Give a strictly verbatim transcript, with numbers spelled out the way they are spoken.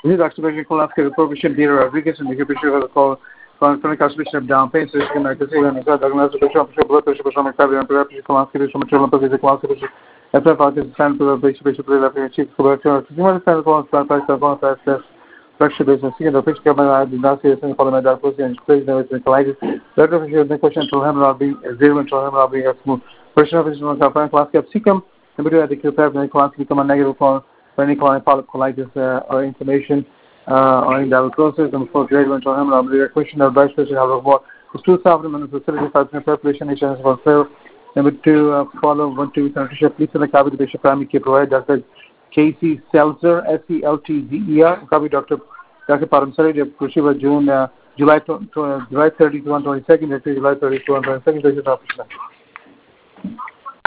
This is oxidation colonoscopy proficient data Rodriguez and the picture of the call chronic oxidation of down pain, so you can make a decision and diagnosis of the blood pressure, some cardiac and colonoscopy, some material positive colonoscopy. After Pakistan stand to the basic basic level chief coverture. You must stand for the price of one price pressure business. See the picture of my dynasty and follow my doctors and crazy with colitis. That is the question to him not being zero and to him not being a smooth. Person of his class capsicum, the video at the cupid and colonoscopy become a negative for any colitis or inflammation. Uh, or in dialysis and for grade one to him, the question of vice president how what is two supplements facility for preparation is for sale. Number two, uh, follow one two nutrition. Please select copy the bishop primary care provider Doctor K C Seltzer S E L T Z E R. Copy Doctor Doctor Paramsari Kushiva June uh, July July thirty to one twenty second, July thirty to one twenty second.